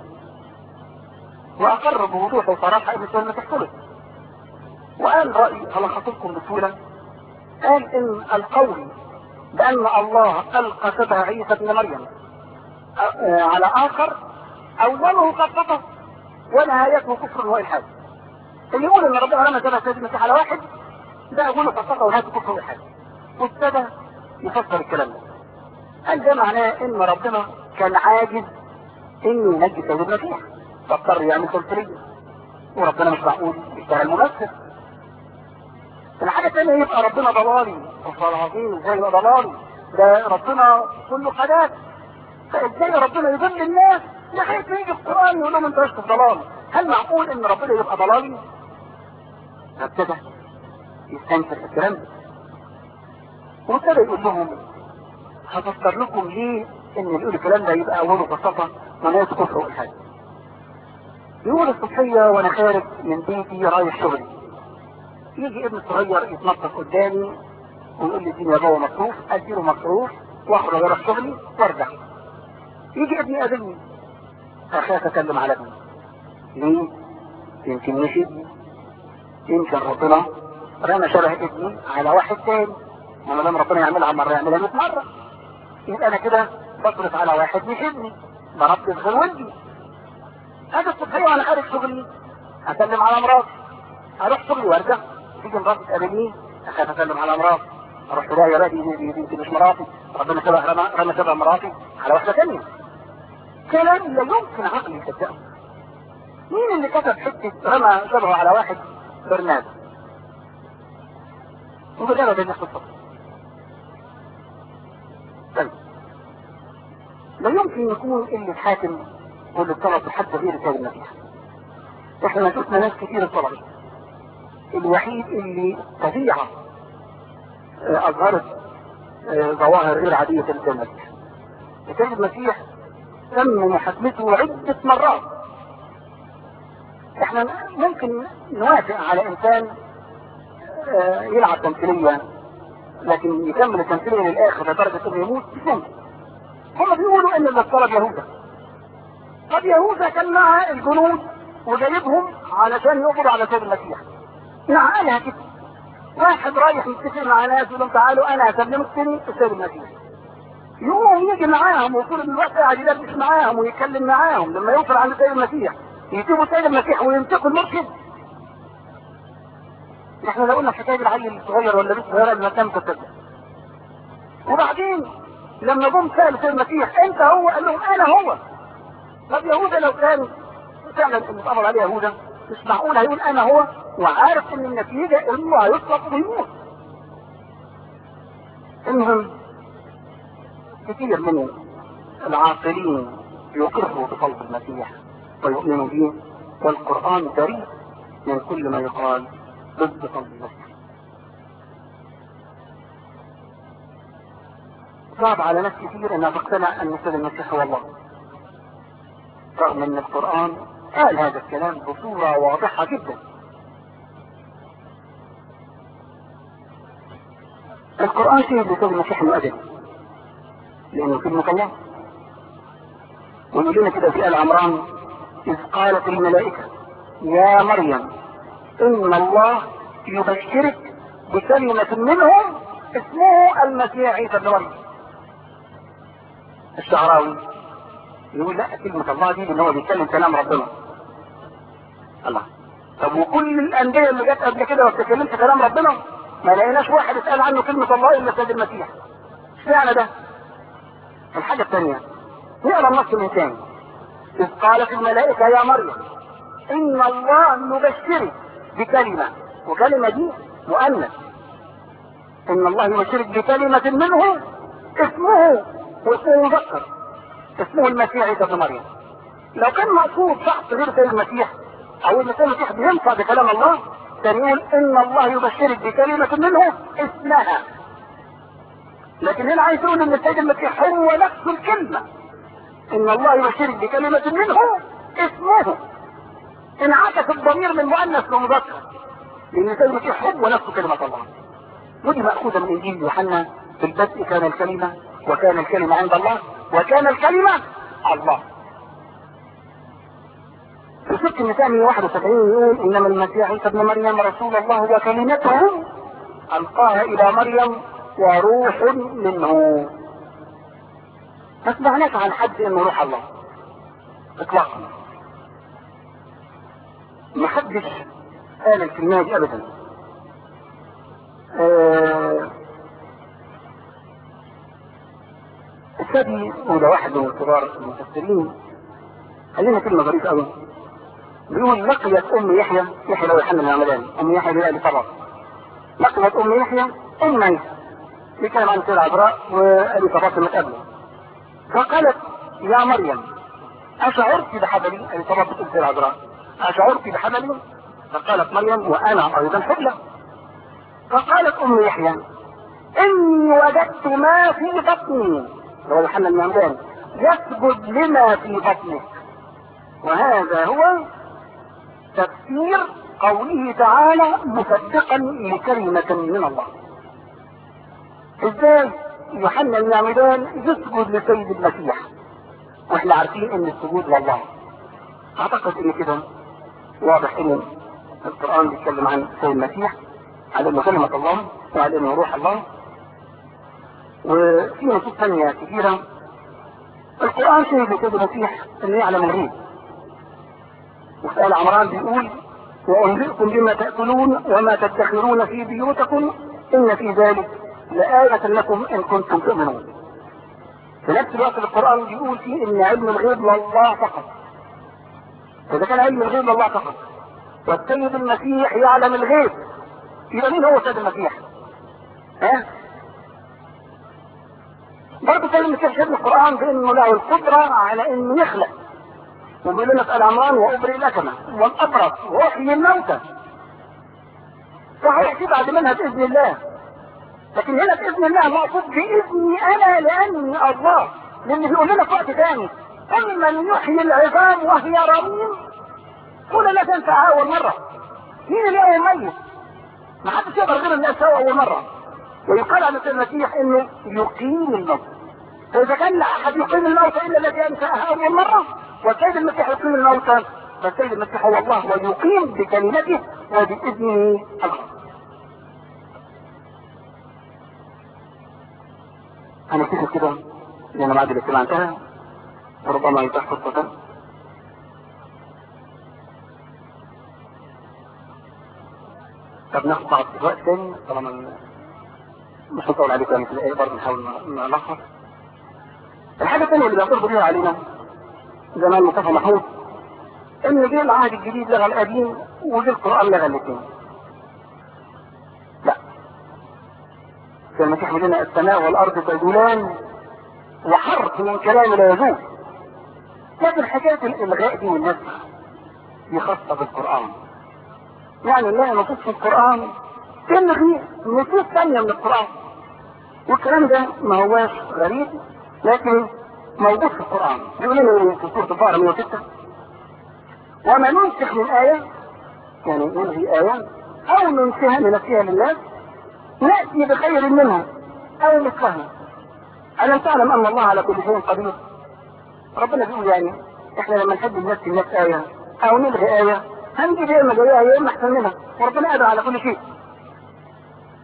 واقر بوضوح وصراحه ان الكلمه تحصلت، وقال رايي هلخصكم بسهوله. قال ان القول بان الله القى شبه عيسى ابن مريم على اخر اوله خطته ونهايته كفر والحاد. اللي يقول ان ربنا رمى شبه سيدنا المسيح على واحد ده اوله خطته ونهايته كفر والحاد، وابتدى يفسر الكلام ده. قال ده معناه ان ربنا كان عاجز انه ينجي سيد المسيح فاضطر يعمل تمثيليه، وربنا مش معقول يشتغل ممثل. الحاجه الثانيه يبقى ربنا ضلالي وصلاحين ازاي يبقى ضلالي؟ ده ربنا كله حاجات، فازاي ربنا يضل الناس لغايه ما يجي القران يقول لهم انت عشت في ضلال؟ هل معقول ان ربنا يبقى ضلالي؟ فابتدى يستنكر الكلام ده، وابتدى يقول لهم هفسر لكم ليه ان اللي يقول الكلام ده يبقى اوله بساطه وناس كفر والحاد. يقول الصبحيه وانا خارج من بيتي رايح شغلي، يجي ابن صغير يتنطط قدامي ويقول لي اديني يا بابا مصروف، اديله مصروف واخرج اروح شغلي وارجع. يجي ابني يقابلني اخاف اكلم على ابني، ليه؟ يمكن مش ابني، يمكن ربنا رمى شبه ابني على واحد تاني، وما دام ربنا يعملها مره يعملها مية مره، يبقى انا كده بصرف على واحد مش ابني، ضربت غير ولدي. هذا الصبحيه وانا خارج شغلي اسلم على مراتي، اروح شغلي وارجع، تيجي مراتي تقابلني اخاف اسلم على مراتي، اروح تلاقي يا بادي دي مش مراتي، ربنا شبه رمى رمى شبه مراتي على واحده ثانيه. كلام لا يمكن عقل يصدقه. مين اللي كتب حته رمى شبهه على واحد؟ برنامج وبجرد الناس الصبح. طيب لا يمكن يكون اللي الحاكم واللي طلب حتى غير سيد المسيح. احنا شفنا ناس كثير طلبت، الوحيد اللي طبيعة اظهرت ظواهر غير عادية في المسيح. سيد المسيح تم محاكمته عدة مرات. احنا ممكن نوافق على انسان يلعب تمثيلية لكن يكمل التمثيلية للاخر لدرجة انه يموت بسنة. هم بيقولوا ان اللي طلب يهوذا، طب يهوذا كان مع الجنود وجايبهم علشان يقبضوا على سيد المسيح. نعقلها كده، واحد رايح يتفق مع ناس يقول لهم تعالوا انا هسلمك سني لسيد المسيح، يقوم يجي معاهم ويقول الوقت قاعد يدردش معاهم ويتكلم معاهم، لما يوصل عند سيد المسيح يسيبوا سيد المسيح ويمسكوا المرشد. احنا لو قلنا حكايه العيل الصغير ولا بنت صغيره ما كان تصدق. وبعدين لما جم سال سيد المسيح انت هو؟ قال لهم انا هو. طب يهوذا لو كان فعلا اللي اتقبض عليه يهوذا مش معقول هيقول انا هو وعارف ان النتيجه انه هيطلق ويموت. المهم كثير من العاقلين يقروا بقلب المسيح ويؤمنوا به، والقرآن بريء من كل ما يقال ضد قلب المسيح. صعب على ناس كثير انها تقتنع ان سيد المسيح هو الله، رغم ان القرآن قال هذا الكلام بصورة واضحة جدا. القرآن فيه بسيد المسيح مؤدب لانه كلمة الله، ويقول لنا كده في آل عمران إذ قالت الملائكة يا مريم إن الله يبشرك بكلمة منهم اسمه المسيح عيسى ابن مريم. الشعراوي يقول لا كلمة الله دي ان هو بيتكلم كلام ربنا. الله. طب وكل الانبياء اللي جت قبل كده ما بتتكلمش كلام ربنا؟ ما لقيناش واحد اتقال عنه كلمة الله الا سيد المسيح. اشمعنى ده؟ الحاجة الثانية نقرا النص من تاني. إذ قالت الملائكة يا مريم إن الله يبشرك بكلمة، وكلمة دي مؤنث. إن الله يبشرك بكلمة منه اسمه، واسمه مذكر، اسمه المسيح عيسى ابن مريم. لو كان مقصود شخص غير سيد المسيح أو إن سيد المسيح بينفع بكلام الله كان يقول إن الله يبشرك بكلمة منه اسمها. لكن هنا عايز يقول إن السيد المسيح هو نفس الكلمة. إن الله يبشرك بكلمة منه اسمه. انعكس الضمير من مؤنث لمذكر لأن السيد المسيح هو نفسه كلمة الله. ودي مأخوذة من إنجيل يوحنا في البدء كان الكلمة وكان الكلمة عند الله وكان الكلمة الله. في ست النساء من واحد وسبعين يقول إنما المسيح عيسى ابن مريم رسول الله وكلمته ألقاها إلى مريم وروح منه. ما سمعناش عن حد إنه روح الله إطلاقا. ما حدش قال الكلمة دي أبدا. آه السبي وده واحد من الكبار المفسرين قال لنا كلمة ظريفة قوي. بيقول لقيت أم يحيى يحيى لو يحنن العملان أم يحيى بيقى لطبق لقيت أم يحيى أم عيسى بيتكلم عن سيدة عذراء وأبي فاطمة قبله فقالت يا مريم أشعرت بحبلي؟ أبي فاطمة بتقول سيدة عذراء أشعرت بحبلي؟ فقالت مريم وأنا أيضا حبلى. فقالت أم يحيى إني وجدت ما في بطني هو يوحنا العمدان يسجد لما في بطنك. وهذا هو تفسير قوله تعالى مصدقا لكلمة من الله. ازاي يوحنا العمدان يسجد لسيد المسيح واحنا عارفين ان السجود لله؟ اعتقد ان كده واضح ان القرآن بيتكلم عن سيد المسيح على انه كلمة الله وعلى انه روح الله. وفي نصوص ثانية كثيرة القرآن شهد لسيد المسيح انه يعلم الغيب. وفي آل عمران بيقول وأنبئكم بما تأكلون وما تدخرون في بيوتكم إن في ذلك لآية لكم إن كنتم تؤمنون. في نفس الوقت القرآن بيقول فيه إن علم الغيب لله فقط. فإذا كان علم الغيب لله فقط والسيد المسيح يعلم الغيب يبقى مين هو سيد المسيح؟ ها؟ برضه سيد المسيح شهد القرآن بأنه له القدرة على إنه يخلق. وبيقول لنا في آل عمران وأبرئ الأكمة والأبرص وأحيي الموتى. صحيح دي بعد منها بإذن الله، لكن هنا بإذن الله مقصود بإذني أنا لأني الله. لأن بيقول لنا في وقت ثاني قل من يحيي العظام وهي رميم قل لا تنفع أول مرة. مين اللي أول ميت؟ ما حدش يقدر غير الناس هو أول مرة. ويقال عن المسيح إنه يقيم الموت. فإذا كان لا أحد يقيم الموت إلا الذي أنشأها أول مرة والسيد المسيح يقيم الموتى فالسيد المسيح هو الله ويقيم بكلمته وبإذنه الله. أنا كيف كده لأن بعد الاجتماع انتهى وربما يتاح فرصة. طب ناخد بعض وقت تاني طالما مش هنطول عليكم يعني في الآية برضه نحاول نلخص. الحاجة الثانية اللي بيعترضوا بيها علينا زمان مصطفى محمود ان جه العهد الجديد لغى القديم وجه القرآن لغى الاثنين. لا، كان المسيح يقول لنا السماء والارض تزولان وحرف من كلام لا يزول. لكن حكاية الالغاء دي والنسخ دي خاصة بالقرآن. يعني نلاقي نصوص في القرآن تلغي نصوص ثانية من القرآن والكلام ده ما هواش غريب لكن موجود في القرآن. يقول لنا في سورة البقرة مئة وستة وما ننسخ من آية يعني نلغي آية أو ننسها لنفسها لله نأتي بخير منها أو مثلها. ألم تعلم أن الله على كل شيء قدير؟ ربنا بيقول يعني إحنا لما نحب ننسي الناس آية أو نلغي آية هنجي بإيه مجاليها يا إما أحسن منها وربنا قادر على كل شيء.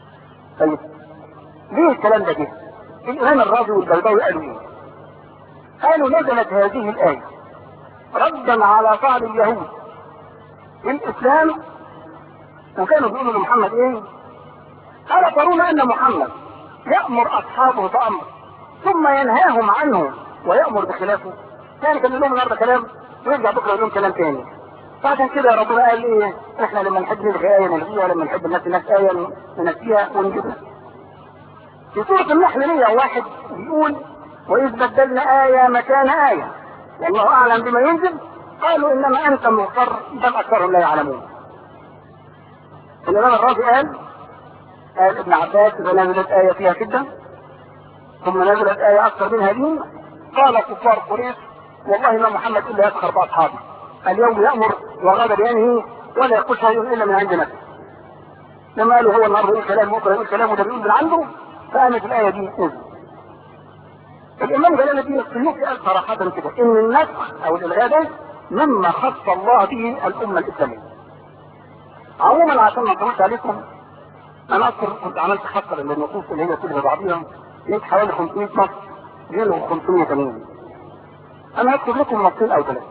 طيب ليه الكلام ده جه؟ الإمام الرازي والبيضاوي قالوا إيه؟ قالوا نزلت هذه الآية ردا على طعن اليهود في الإسلام، وكانوا بيقولوا لمحمد ايه؟ ألا ترون أن محمد يأمر أصحابه بأمر ثم ينهاهم عنه ويأمر بخلافه؟ يعني كان لهم النهارده كلام ويرجع بكره يقول لهم كلام تاني. فعشان كده ربنا قال ايه؟ احنا لما نحب نلغي آية نلغيها، ولما نحب الناس الناس آية ننسيها ونجيبها. في سورة النحل مية وواحد بيقول: وإذ بدلنا آية مكان آية والله أعلم بما ينزل قالوا إنما أنت مغتر بل أكثرهم لا يعلمون. الإمام الرازي قال قال ابن عباس: إذا نزلت آية فيها شدة ثم نزلت آية أكثر منها دين قال كفار قريش: والله ما محمد إلا يسخر بأصحابه، اليوم يأمر وغدا ينهي ولا يقول شيء إلا من عند نفسه. لما قالوا هو النهارده يقول كلام بكره يقول كلام وده بيقول من عنده، فقامت الآية دي نزلت. الإمام جلال الدين السيوطي قال صراحة كده إن النسخ أو الإلغاء ده مما خص الله به الأمة الإسلامية. عموما عشان ما اطولش عليكم، أنا أذكر كنت عملت حصر للنصوص اللي هي كلها بعضيها لقيت حوالي خمسمية نص غير خمسمية وثمانين. أنا هكتب لكم نصين أو ثلاثة.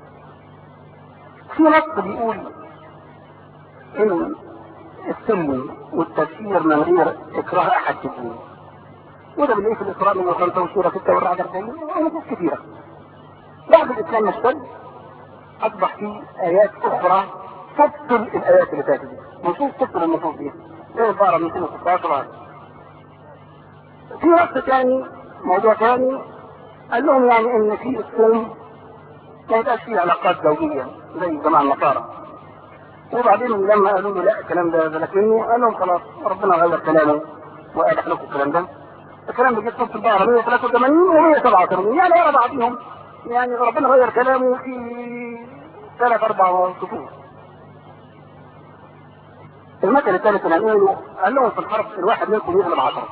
في نص بيقول إن السلم والتفسير من غير إكراه أحد في الدين، وده بنلاقيه في الإسراء من خمسة وسورة ستة والرعد أربعين ونصوص كثيرة. بعد الإسلام اشتد أصبح في آيات أخرى تبطل الآيات اللي فاتت دي، نصوص تبطل النصوص دي زي البقرة مئتين وستاشر. في نص ثاني موضوع ثاني قال لهم يعني إن في السلم ما يبقاش فيه علاقات زوجية زي الجماعة النصارى. وبعدين لما قالوا له لا الكلام ده ده لكنه قال لهم خلاص ربنا غير كلامه وقال لكم الكلام ده. الكلام ده جه في البقرة مئة وثلاثة وثمانين ومئة وسبعة وثمانين يعني ورا بعضهم، يعني ربنا غير كلامه في ثلاث اربع سطور. المثل الثالث اللي قالوا قال لهم في الحرب الواحد منكم يغلب عشرة،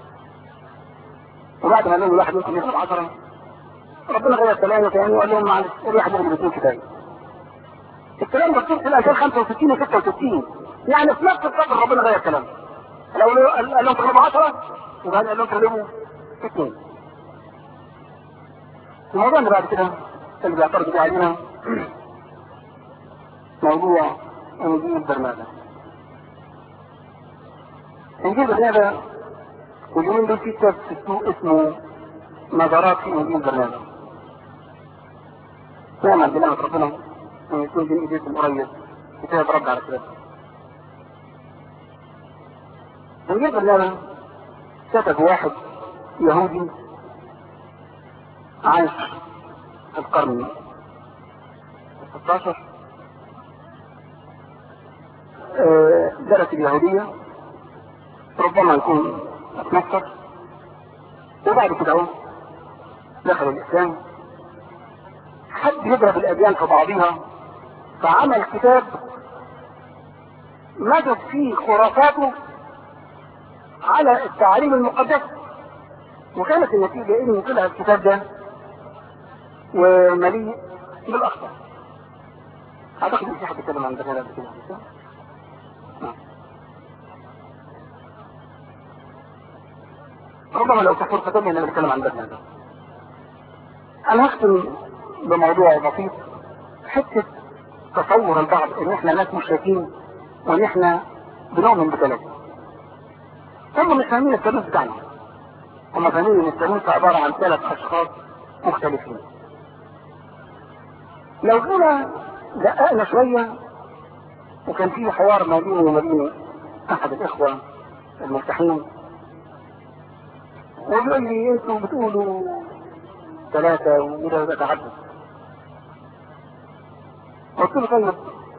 وبعد ما قال لهم الواحد منكم يغلب عشرة ربنا غير كلامه تاني وقال لهم معلش الواحد يغلب اثنين كفايه. الكلام ده في الألفين وخمسة وستين وستة وستين، يعني في نفس الفترة ربنا غير كلامه. لو قال لهم تغلبوا عشرة وبعدين قال لهم تغلبوا اثنين. الموضوع اللي بعد كده اللي بيعترض بيه علينا موضوع انجيل برنابا. انجيل برنابا واليومين دول في كتاب في السوق اسمه نظرات في انجيل برنابا. نعمل بنعمة ربنا ان يكون بين ايديكم قريب كتاب رد على كتاب. انجيل برنابا كتب واحد يهودي عايش في القرن الستاشر، درس اليهودية ربما يكون اتنصر، وبعد كده اهو دخل الاسلام. حد يضرب الاديان في بعضها فعمل كتاب مدد فيه خرافاته على التعاليم المقدسة، وكانت النتيجة ان طلع الكتاب ده ومليء بالاخطاء. اعتقد ان في حد يتكلم عن ده كده كده. ربما لو تحضر فتني ان انا بتكلم عن ده هذا. انا هختم بموضوع بسيط، حتة تصور البعض ان احنا ناس مشركين وان احنا بنؤمن بثلاثة. هم مش فاهمين الثالوث بتاعنا، هم فاهمين ان الثالوث عبارة عن ثلاث اشخاص مختلفين. لو جينا دققنا شوية وكان في حوار ما بيني وما بين احد الاخوة الملتحين وبيقول لي انتوا بتقولوا ثلاثة وده يبقى تعدد. قلت له طيب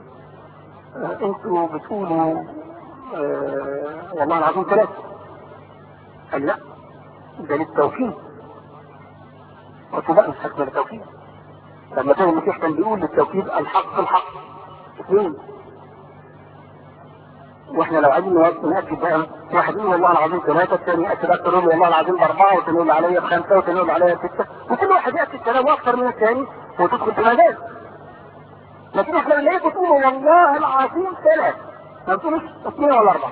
انتوا بتقولوا اه والله العظيم ثلاثة. قال لا ده للتوكيد. قلت له لا مش حكمة للتوكيد. لما كان المسيح كان بيقول للتوكيد الحق الحق اثنين، واحنا لو عايزين نأكد بقى واحد يقول والله العظيم ثلاثة، الثاني يأكد اكثر يقول والله العظيم باربعة، والثاني يقول عليا بخمسة، والثاني يقول عليا بستة، وكل واحد يأكد كلامه اكثر من الثاني وتدخل في مجال. لكن احنا بنلاقيكم تقولوا والله العظيم ثلاثة، ما بتقولوش اثنين ولا اربعة.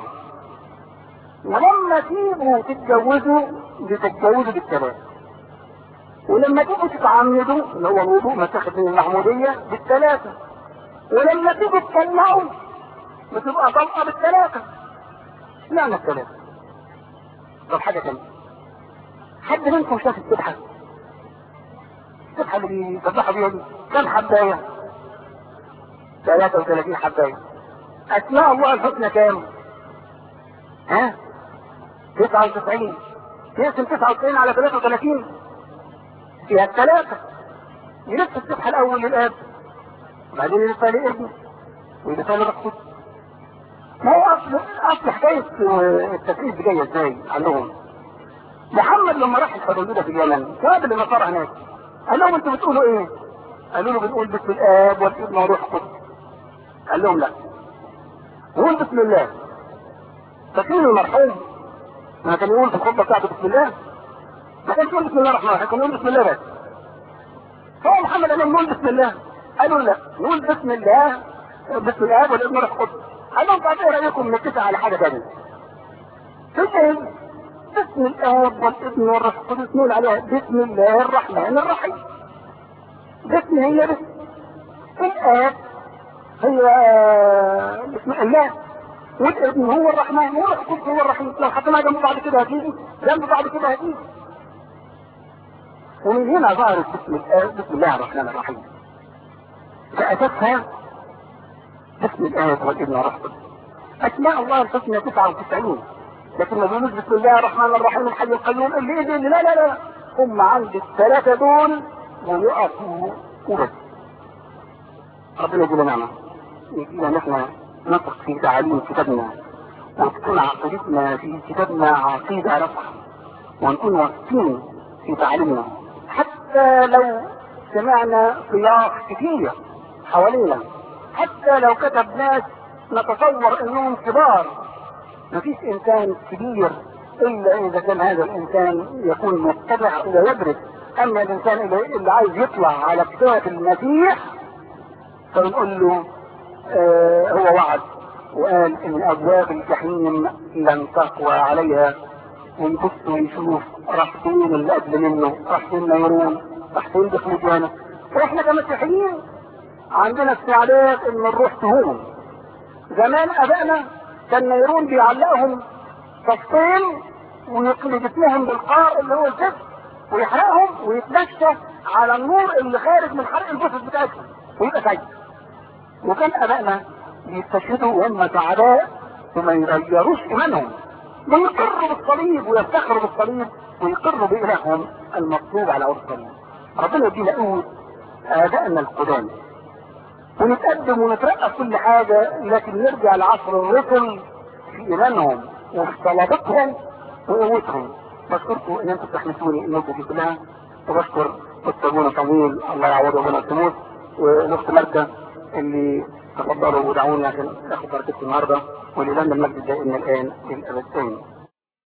ولما تيجوا تتجوزوا بتتجوزوا بالثلاثة، ولما تيجوا تتعمدوا اللي هو الوضوء متاخد من المعمودية بالثلاثة، ولما تيجوا تطلعوا بتبقى طلقة بالثلاثة. معنى الثلاثة. طب حاجة تانية، حد منكم شاف السبحة؟ السبحة اللي بيصبحوا بيها دي كم حباية؟ ثلاثة وثلاثين حباية. أسماء الله الحسنى كام؟ ها؟ تسعة وتسعين. يقسم تسعة وتسعين على ثلاثة وثلاثين فيها الثلاثة. يلف السبحة الأول للآب، وبعدين يلفها لابنه، ويلفها للرسول. ما هو أصل أصل حكاية التفريز دي جاية إزاي؟ عندهم محمد لما راح الحدودية في اليمن قابل النصارى هناك، قال لهم أنتوا بتقولوا إيه؟ قالوا له بنقول بسم الآب والابن والروح القدس. قال لهم لا، قول بسم الله. فاكرين المرحوم ما كان يقول في الخطبة بتاعته بسم الله؟ ما كانش يقول بسم الله الرحمن الرحيم، كان يقول بسم الله بس. هو محمد قال لهم نقول بسم الله، قالوا لا نقول بسم الله بسم الآب والابن والروح القدس. قال لهم طب ايه رأيكم نتفق على حاجة تانية؟ تجهز بسم الآب والابن والروح القدس نقول عليها بسم الله الرحمن الرحيم. بسم هي بسم، الآب هي بسم الله، والابن هو الرحمن، والروح القدس هو الرحيم. لو حطيناها جنب بعض كده هتيجي، جنب بعض كده هتيجي. ومن هنا ظهرت بسم الآب بسم الله الرحمن الرحيم. فأساسها بسم الآب والابن والروح القدس. أسماء الله الحسنى تسعة وتسعين، لكن ما بيقولوش بسم الله الرحمن الرحيم الحي القيوم اللي ايه اللي لا لا لا، هم عند الثلاثة دول ويقفوا وبس. ربنا يجينا نعمة، يجينا نحن نثق في تعاليم كتابنا، وتكون عقيدتنا في كتابنا عقيدة رفع، ونكون واثقين في تعاليمنا حتى لو سمعنا صياح كثير حوالينا، حتى لو كتب ناس نتصور انهم كبار. مفيش انسان كبير الا اذا كان هذا الانسان يكون متبع ويدرك. اما الانسان اللي عايز يطلع على كتاب المسيح فنقول له آه هو وعد وقال ان ابواب الجحيم لن تقوى عليها، ويبص ويشوف راح فين اللي قبل منه، راح فين نيرون، راح فين دخل جانا. واحنا كمسيحيين عندنا استعداد ان نروح تهون. زمان ابائنا كان نيرون بيعلقهم صفين ويقلب جسمهم بالقار اللي هو الجسم ويحرقهم ويتمشى على النور اللي خارج من حرق الجثث بتاعتهم ويبقى سعيد. وكان ابائنا بيستشهدوا وهم سعداء وما يغيروش ايمانهم، ويقروا بالصليب ويفتخروا بالصليب ويقروا بإلههم المطلوب على عود الصليب. ربنا يدينا قوة آبائنا القدام ونتقدم ونترقى في كل حاجة، لكن نرجع لعصر الرسل في إيمانهم وفي صلابتهم وقوتهم. بشكركم إن أنتم تحمسوني النقطة دي كلها، وبشكر أستاذنا طويل الله يعوضه من التموت، ونص مادة اللي تفضلوا ودعوني عشان آخد بركتكم النهارده، ولله المجد دائما الآن للأبد.